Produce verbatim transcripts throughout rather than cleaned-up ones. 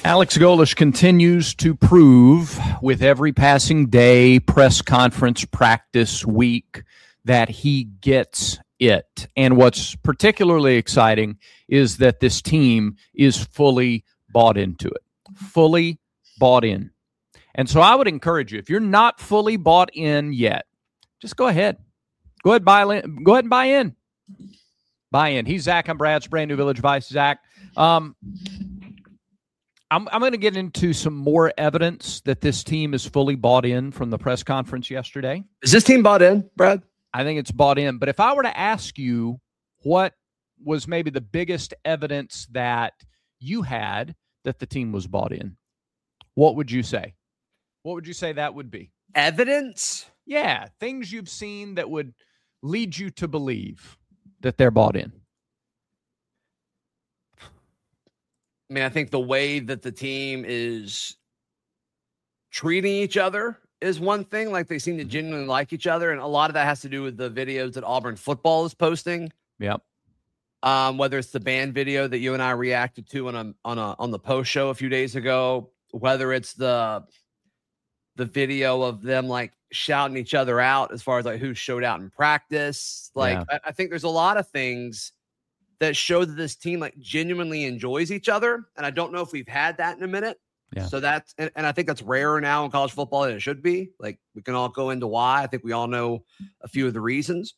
Alex Golesh continues to prove with every passing day, press conference, practice week, that he gets it. And what's particularly exciting is that this team is fully bought into it, fully bought in. And so I would encourage you, if you're not fully bought in yet, just go ahead. Go ahead, buy in. Go ahead and buy in. Buy in. He's Zach. I'm Brad. It's Brand New Village Vice. Zach. Um, I'm, I'm going to get into some more evidence that this team is fully bought in from the press conference yesterday. Is this team bought in, Brad? I think it's bought in. But if I were to ask you what was maybe the biggest evidence that you had that the team was bought in, what would you say? What would you say that would be? Evidence? Yeah, things you've seen that would lead you to believe that they're bought in. I mean, I think the way that the team is treating each other is one thing. Like, they seem to genuinely like each other. And a lot of that has to do with the videos that Auburn football is posting. Yep. Um, whether it's the band video that you and I reacted to on a, on a, on the post show a few days ago, whether it's the, the video of them like shouting each other out as far as like who showed out in practice. Like, yeah. I, I think there's a lot of things that show that this team like genuinely enjoys each other. And I don't know if we've had that in a minute. Yeah. So that's, and, and I think that's rarer now in college football than it should be. Like, we can all go into why. I think we all know a few of the reasons.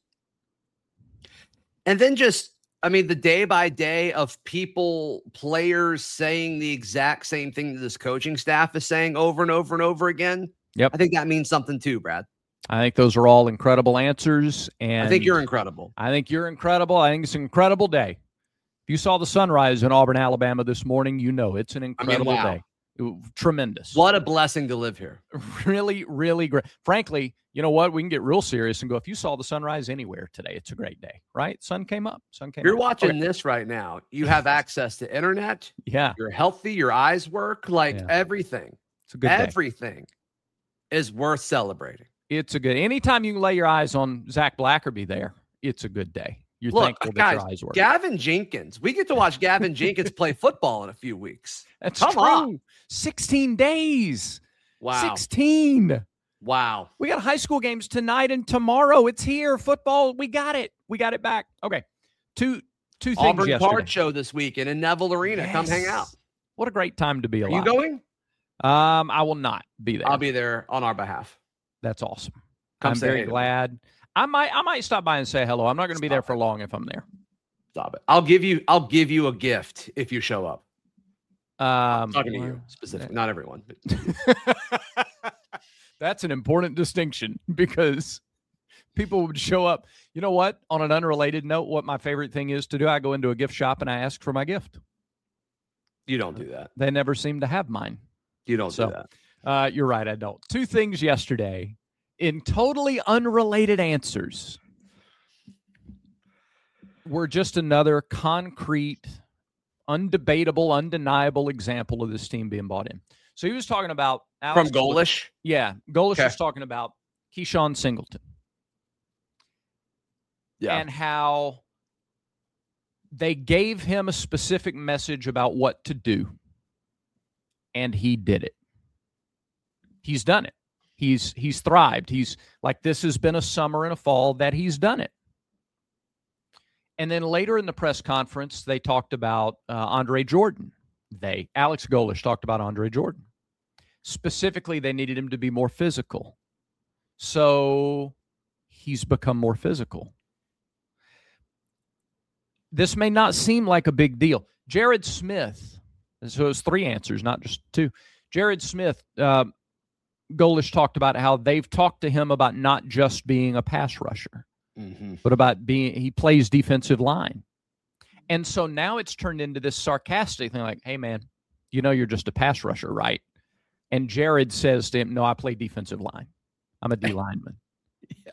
And then just, I mean, the day by day of people, players saying the exact same thing that this coaching staff is saying over and over and over again. Yep. I think that means something too, Brad. I think those are all incredible answers. And I think you're incredible. I think you're incredible. I think it's an incredible day. If you saw the sunrise in Auburn, Alabama this morning, you know it's an incredible I mean, wow. day. It, tremendous. What a blessing to live here. Really, really great. Frankly, you know what? We can get real serious and go, if you saw the sunrise anywhere today, it's a great day, right? Sun came up. Sun came You're up. watching okay. this right now. You have access to internet. Yeah. You're healthy. Your eyes work. Like yeah. everything. It's a good everything day. Is worth celebrating. It's a good, anytime you can lay your eyes on Zach Blackerby there, it's a good day. You're Look, thankful guys, that your eyes work. Gavin Jenkins. We get to watch Gavin Jenkins play football in a few weeks. That's Come true. on. sixteen days. Wow. sixteen. Wow. We got high school games tonight and tomorrow. It's here. Football. We got it. We got it back. Okay. Two two things Auburn yesterday. Card Show this weekend in Neville Arena. Yes. Come hang out. What a great time to be alive. Are you going? Um, I will not be there. I'll be there on our behalf. That's awesome. Come I'm very hey glad. I might I might stop by and say hello. I'm not going to be there for it. long if I'm there. Stop it. I'll give you I'll give you a gift if you show up. Um, I'm talking to you specifically, not everyone. But. That's an important distinction because people would show up. You know what? On an unrelated note, what my favorite thing is to do, I go into a gift shop and I ask for my gift. You don't do that. They never seem to have mine. You don't so, do that. Uh, you're right. I don't. Two things yesterday in totally unrelated answers were just another concrete, undebatable, undeniable example of this team being bought in. So he was talking about Alex from Golesh. Yeah, Golesh okay. was talking about Keyshawn Singleton. Yeah, and how they gave him a specific message about what to do, and he did it. He's done it. He's he's thrived. He's like, this has been a summer and a fall that he's done it. And then later in the press conference, they talked about uh, Andre Jordan. They, Alex Golesh talked about Andre Jordan. Specifically, they needed him to be more physical. So he's become more physical. This may not seem like a big deal. Jared Smith, so it was three answers, not just two. Jared Smith, uh, Golesh talked about how they've talked to him about not just being a pass rusher, mm-hmm. but about being, he plays defensive line. And so now it's turned into this sarcastic thing like, hey, man, you know you're just a pass rusher, right? And Jared says to him, no, I play defensive line. I'm a D lineman. Yeah.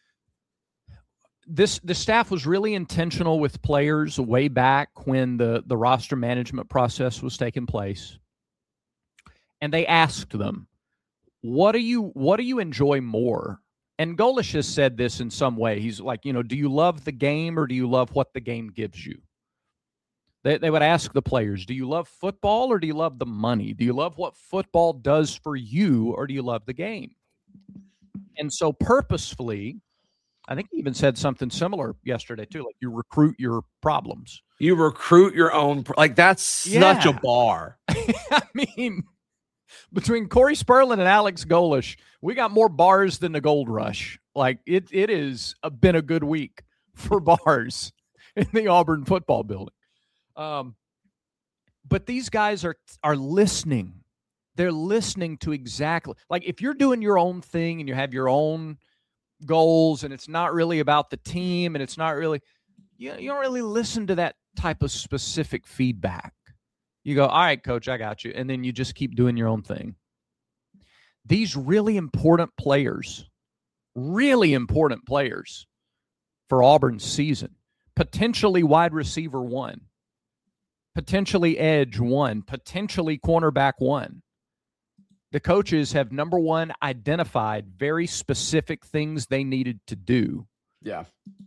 This the staff was really intentional with players way back when the, the roster management process was taking place. And they asked them, what do you what do you enjoy more? And Golesh has said this in some way. He's like, you know, do you love the game or do you love what the game gives you? They, they would ask the players, do you love football or do you love the money? Do you love what football does for you or do you love the game? And so purposefully, I think he even said something similar yesterday too, like you recruit your problems. You recruit your own, like that's Yeah. such a bar. I mean, between Corey Sperlin and Alex Golesh, we got more bars than the Gold Rush. Like it, it is a, been a good week for bars in the Auburn football building. Um, but these guys are are listening. They're listening to exactly, like if you're doing your own thing and you have your own goals and it's not really about the team and it's not really, you, you don't really listen to that type of specific feedback. You go, all right, coach, I got you. And then you just keep doing your own thing. These really important players, really important players for Auburn's season, potentially wide receiver one, potentially edge one, potentially cornerback one. The coaches have, number one, identified very specific things they needed to do. Yeah.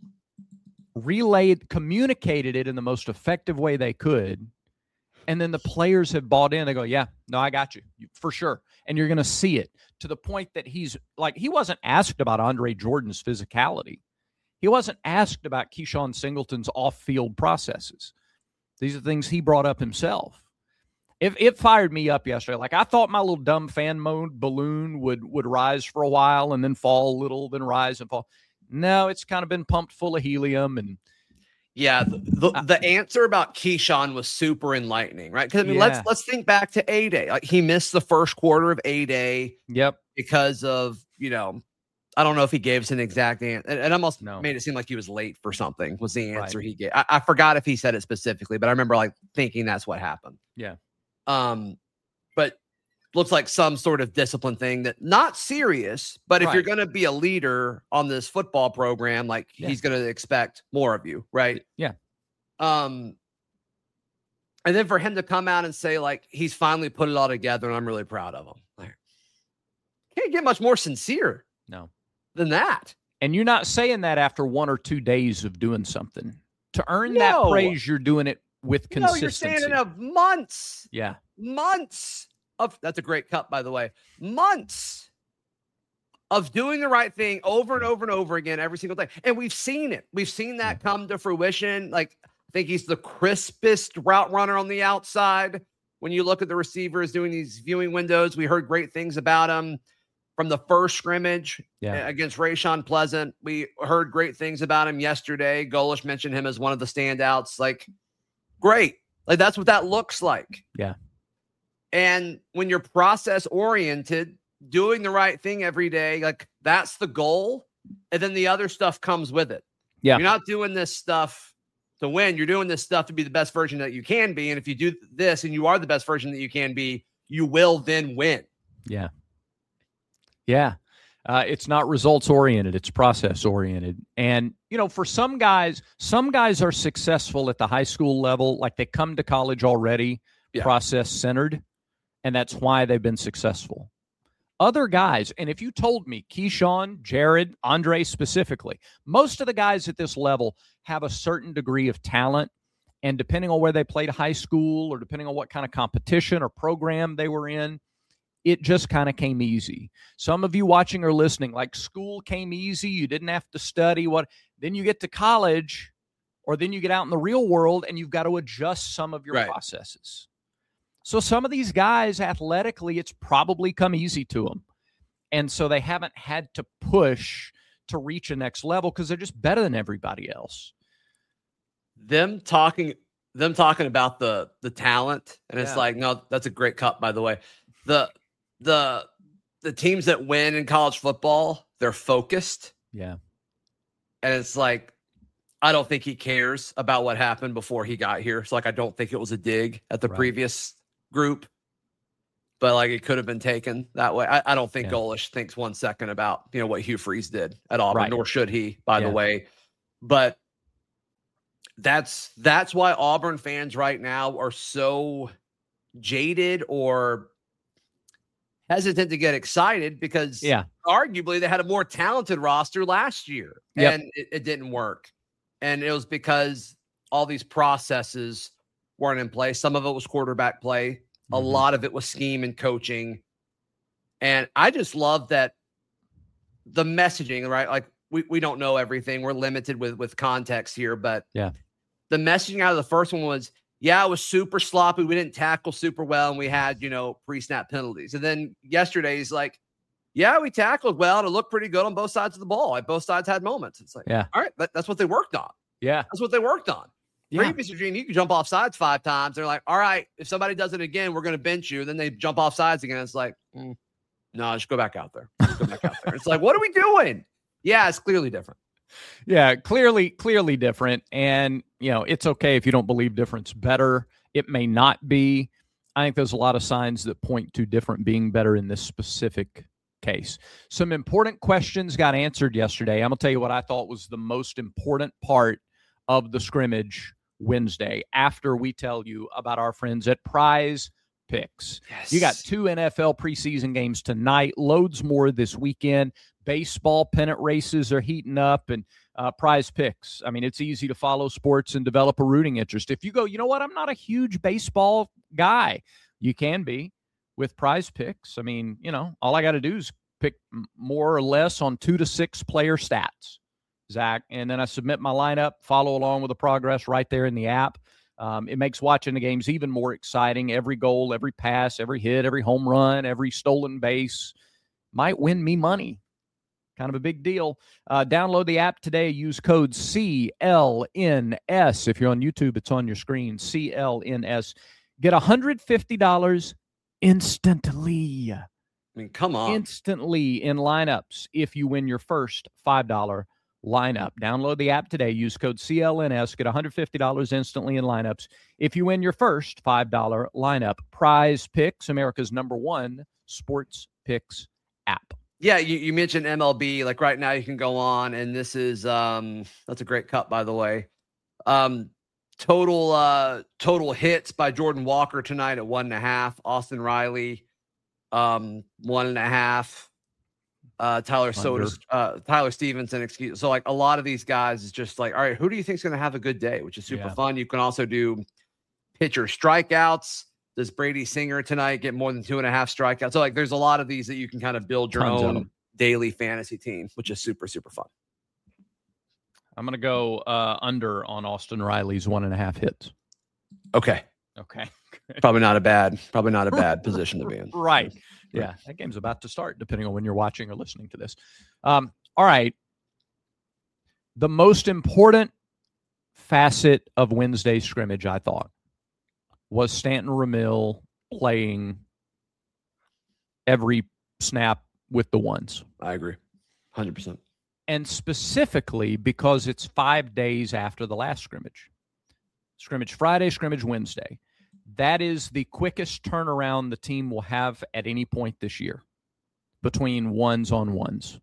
Relayed, communicated it in the most effective way they could. And then the players have bought in. They go, yeah, no, I got you, for sure. And you're going to see it to the point that he's like, he wasn't asked about Andre Jordan's physicality. He wasn't asked about Keyshawn Singleton's off-field processes. These are things he brought up himself. If it fired me up yesterday, like I thought my little dumb fan mode balloon would would rise for a while and then fall a little, then rise and fall. No, it's kind of been pumped full of helium. And yeah, the the, uh, the answer about Keyshawn was super enlightening, right? Because I mean, yeah. let's let's think back to A-Day. Like he missed the first quarter of A-Day. Yep. Because of, you know, I don't know if he gave us an exact answer. And, and almost no. made it seem like he was late for something was the answer right. he gave. I, I forgot if he said it specifically, but I remember like thinking that's what happened. Yeah. Um, but looks like some sort of discipline thing that not serious, but if right. you're going to be a leader on this football program, like yeah. he's going to expect more of you. Right. Yeah. Um, and then for him to come out and say like, he's finally put it all together and I'm really proud of him. Like, can't get much more sincere no. than that. And you're not saying that after one or two days of doing something. To earn no. that praise, you're doing it with consistency. No, you're saying it of months. Yeah. Months of, that's a great cut, by the way. Months of doing the right thing over and over and over again every single day. And we've seen it. We've seen that come to fruition. Like, I think he's the crispest route runner on the outside. When you look at the receivers doing these viewing windows, we heard great things about him from the first scrimmage yeah. against Rayshon Pleasant. We heard great things about him yesterday. Golesh mentioned him as one of the standouts. Like, great. Like, that's what that looks like. Yeah. And when you're process oriented, doing the right thing every day, like that's the goal. And then the other stuff comes with it. Yeah. You're not doing this stuff to win. You're doing this stuff to be the best version that you can be. And if you do this and you are the best version that you can be, you will then win. Yeah. Yeah. Uh, it's not results oriented. It's process oriented. And, you know, for some guys, some guys are successful at the high school level. Like they come to college already yeah. process centered. And that's why they've been successful. Other guys, and if you told me Keyshawn, Jared, Andre specifically, most of the guys at this level have a certain degree of talent. And depending on where they played high school or depending on what kind of competition or program they were in, it just kind of came easy. Some of you watching or listening, like school came easy. You didn't have to study. What? Then you get to college or then you get out in the real world and you've got to adjust some of your right. processes. So some of these guys athletically, it's probably come easy to them. And so they haven't had to push to reach a next level because they're just better than everybody else. Them talking, them talking about the, the talent. And it's yeah. like, no, that's a great cut, by the way. The, the, the teams that win in college football, they're focused. Yeah. And it's like, I don't think he cares about what happened before he got here. So like, I don't think it was a dig at the right. previous group, but like it could have been taken that way. I, I don't think yeah. Golesh thinks one second about, you know, what Hugh Freeze did at Auburn, right. nor should he, by yeah. the way. But that's that's why Auburn fans right now are so jaded or hesitant to get excited because yeah. arguably they had a more talented roster last year yep. and it, it didn't work. And it was because all these processes weren't in play. Some of it was quarterback play. Mm-hmm. A lot of it was scheme and coaching. And I just love that the messaging, right? Like we, we don't know everything. We're limited with, with context here, but yeah, the messaging out of the first one was, yeah, it was super sloppy. We didn't tackle super well. And we had, you know, pre-snap penalties. And then yesterday's like, yeah, we tackled well and it looked pretty good on both sides of the ball. Like both sides had moments. It's like, yeah, all right, that, that's what they worked on. Yeah. That's what they worked on. Yeah. Previous regime, you can jump off sides five times. They're like, all right, if somebody does it again, we're going to bench you. Then they jump off sides again. It's like, mm, no, just go back out there. Just go back out there. It's like, what are we doing? Yeah, it's clearly different. Yeah, clearly, clearly different. And, you know, it's okay if you don't believe different's better. It may not be. I think there's a lot of signs that point to different being better in this specific case. Some important questions got answered yesterday. I'm going to tell you what I thought was the most important part of the scrimmage Wednesday after we tell you about our friends at Prize Picks. Yes. You got two N F L preseason games tonight, loads more this weekend. Baseball pennant races are heating up, and uh, Prize Picks. I mean, it's easy to follow sports and develop a rooting interest. If you go, you know what, I'm not a huge baseball guy. You can be with Prize Picks. I mean, you know, all I got to do is pick more or less on two to six player stats, Zach, and then I submit my lineup, follow along with the progress right there in the app. Um, it makes watching the games even more exciting. Every goal, every pass, every hit, every home run, every stolen base might win me money. Kind of a big deal. Uh, download the app today. Use code C L N S. If you're on YouTube, it's on your screen, C L N S. Get one hundred fifty dollars instantly. I mean, come on. Instantly in lineups if you win your first five dollars lineup. Download the app today. Use code C L N S. Get one hundred fifty dollars instantly in lineups if you win your first five dollars lineup. Prize Picks, America's number one sports picks app. Yeah, you, you mentioned M L B. Like right now you can go on, and this is um that's a great cut, by the way. Um total uh total hits by Jordan Walker tonight at one and a half. Austin Riley, um, one and a half. Uh Tyler Sodas, uh Tyler Stevenson, excuse. So like a lot of these guys is just like, all right, who do you think is gonna have a good day? Which is super yeah. fun. You can also do pitcher strikeouts. Does Brady Singer tonight get more than two and a half strikeouts? So like there's a lot of these that you can kind of build your Tons own daily fantasy team, which is super, super fun. I'm going to go uh, under on Austin Riley's one and a half hits. Okay. Okay. Probably not a bad, probably not a bad position to be in. Right. Yeah. That game's about to start, depending on when you're watching or listening to this. Um, all right. The most important facet of Wednesday's scrimmage, I thought, was Stanton Ramil playing every snap with the ones. I agree. one hundred percent. And specifically because it's five days after the last scrimmage. Scrimmage Friday, scrimmage Wednesday. That is the quickest turnaround the team will have at any point this year between ones on ones.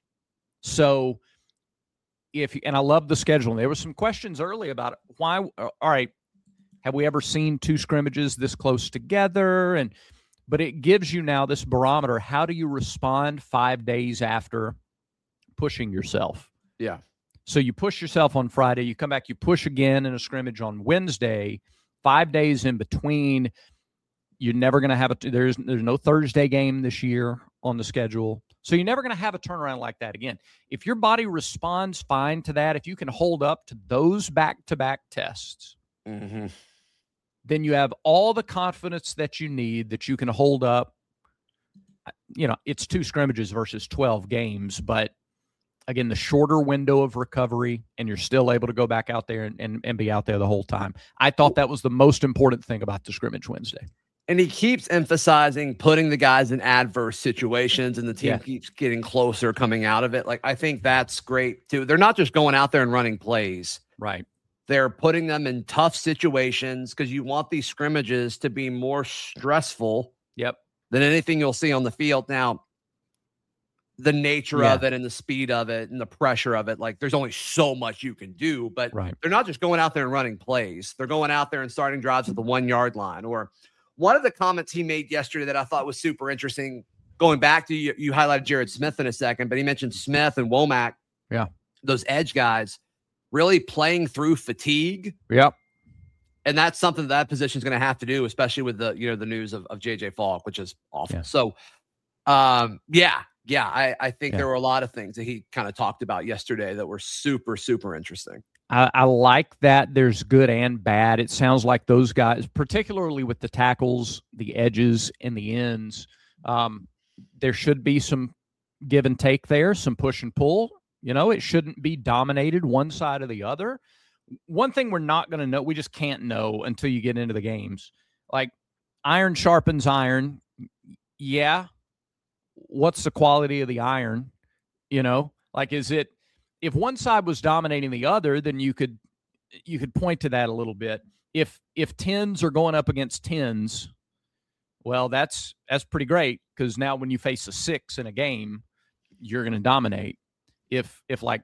So if, and I love the scheduling. There were some questions early about why, all right, have we ever seen two scrimmages this close together? And but it gives you now this barometer. How do you respond five days after pushing yourself? Yeah. So you push yourself on Friday. You come back, you push again in a scrimmage on Wednesday. Five days in between. You're never going to have a – there's there's no Thursday game this year on the schedule. So you're never going to have a turnaround like that again. If your body responds fine to that, if you can hold up to those back-to-back tests, mm-hmm. then you have all the confidence that you need that you can hold up. You know, it's two scrimmages versus twelve games, but again, the shorter window of recovery, and you're still able to go back out there and, and, and be out there the whole time. I thought that was the most important thing about the scrimmage Wednesday. And he keeps emphasizing putting the guys in adverse situations, and the team yeah. keeps getting closer coming out of it. Like, I think that's great too. They're not just going out there and running plays. Right. They're putting them in tough situations because you want these scrimmages to be more stressful yep. than anything you'll see on the field. Now, the nature yeah. of it and the speed of it and the pressure of it, like there's only so much you can do, but right. they're not just going out there and running plays. They're going out there and starting drives at the one yard line. Or one of the comments he made yesterday that I thought was super interesting, going back to you, you highlighted Jared Smith in a second, but he mentioned Smith and Womack, yeah, those edge guys really playing through fatigue. Yep. And that's something that position is going to have to do, especially with the, you know, the news of, of J J Falk, which is awful. Yeah. So, um, yeah, yeah, I, I think Yeah. there were a lot of things that he kind of talked about yesterday that were super, super interesting. I, I like that there's good and bad. It sounds like those guys, particularly with the tackles, the edges, and the ends, um, there should be some give and take there, some push and pull. You know, it shouldn't be dominated one side or the other. One thing we're not going to know, we just can't know until you get into the games. Like, iron sharpens iron. Yeah. What's the quality of the iron? You know, like, is it, if one side was dominating the other, then you could, you could point to that a little bit. If, if tens are going up against tens, well, that's, that's pretty great. Cause now when you face a six in a game, you're going to dominate. If, if like,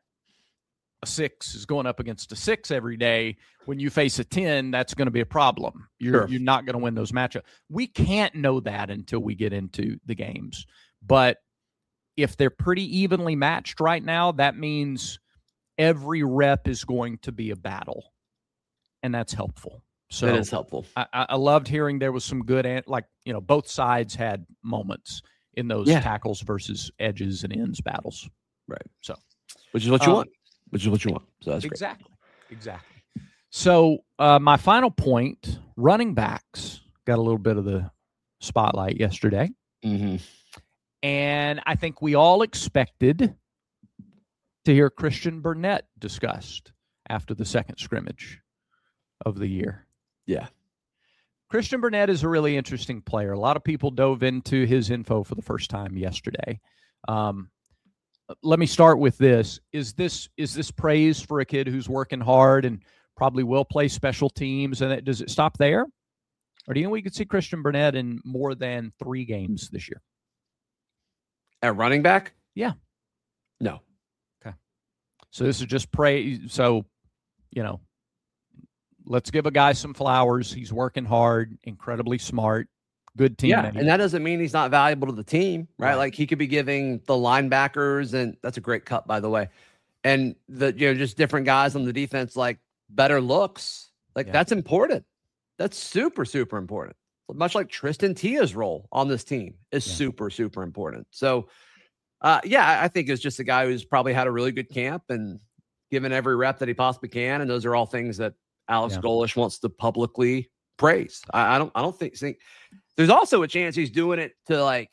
a six is going up against a six every day, when you face a ten, that's going to be a problem. You're, Sure. you're not going to win those matchups. We can't know that until we get into the games. But if they're pretty evenly matched right now, that means every rep is going to be a battle. And that's helpful. So That is helpful. I, I loved hearing there was some good, an- like, you know, both sides had moments in those Yeah. tackles versus edges and ends battles. Right. So, Which is what you Um, want. Which is what you want. So that's great. exactly. Exactly. So uh, my final point, running backs got a little bit of the spotlight yesterday. Mm-hmm. And I think we all expected to hear Christian Burnett discussed after the second scrimmage of the year. Yeah. Christian Burnett is a really interesting player. A lot of people dove into his info for the first time yesterday. Um, let me start with this. Is this is this praise for a kid who's working hard and probably will play special teams? And it, does it stop there? Or do you think we could see Christian Burnett in more than three games this year? At running back? Yeah. No. So this is just praise. So, you know, let's give a guy some flowers. He's working hard, incredibly smart, good team. Yeah, and that doesn't mean he's not valuable to the team, right? Right. Like, he could be giving the linebackers, and that's a great cut, by the way, and the, you know, just different guys on the defense, like, better looks. Like, Yeah. that's important. That's super, super important. Much like Tristan Tia's role on this team is Yeah. super, super important. So, uh, yeah, I think it's just a guy who's probably had a really good camp and given every rep that he possibly can, and those are all things that Alex Yeah. Golesh wants to publicly praise. I, I don't, I don't think, think there's also a chance he's doing it to, like,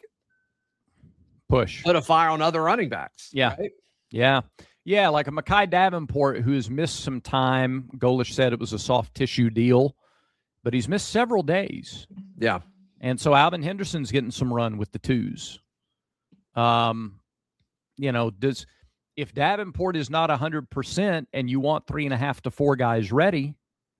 Push. put a fire on other running backs. Yeah. right? Yeah. Yeah, like a Mekhi Davenport who's missed some time. Golish said it was a soft tissue deal, but he's missed several days. Yeah. And so Alvin Henderson's getting some run with the twos. Um, you know, does if Davenport is not one hundred percent and you want three and a half to four guys ready,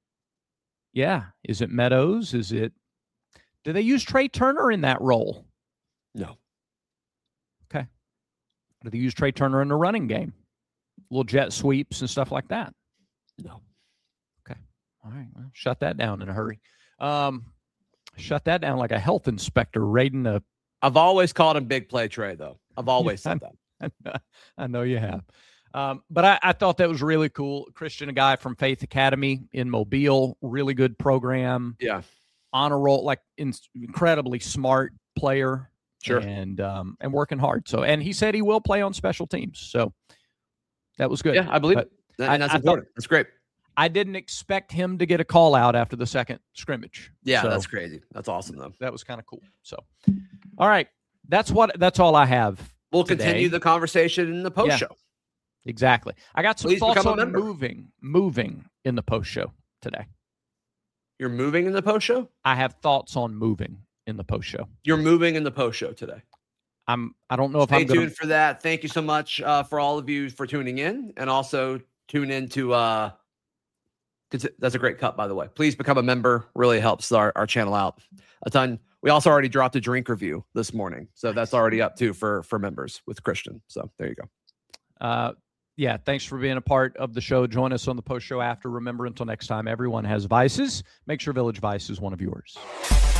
yeah. Is it Meadows? Is it – do they use Trey Turner in that role? No. Okay. Do they use Trey Turner in the running game? Little jet sweeps and stuff like that? No. Okay. All right. Well, shut that down in a hurry. Um, shut that down like a health inspector raiding a I've always called him Big Play Trey, though. I've always Yeah, said that. I know you have. Um, but I, I thought that was really cool. Christian, a guy from Faith Academy in Mobile, really good program. Yeah. Honor roll, like in, incredibly smart player. Sure. And um, and working hard. So, and he said he will play on special teams. So that was good. Yeah, I believe But it. And I- that's I thought- important. That's great. I didn't expect him to get a call out after the second scrimmage. Yeah, So that's crazy. That's awesome, though. that was kind of cool. So, all right. That's what, that's all I have. We'll today. continue the conversation in the post Yeah. show. Exactly. I got some Please thoughts become a on member. moving, moving in the post show today. You're moving in the post show? I have thoughts on moving in the post show. You're moving in the post show today. I'm, I don't know if Stay I'm tuned going to, for that. Thank you so much uh, for all of you for tuning in, and also tune in to. Uh, that's a great cut, by the way. Please become a member. Really helps our, our channel out a ton. We also already dropped a drink review this morning, so that's already up too for for members with Christian. So there you go. uh, yeah, thanks for being a part of the show. Join us on the post show after. Remember, until next time, everyone has vices. Make sure Village Vice is one of yours.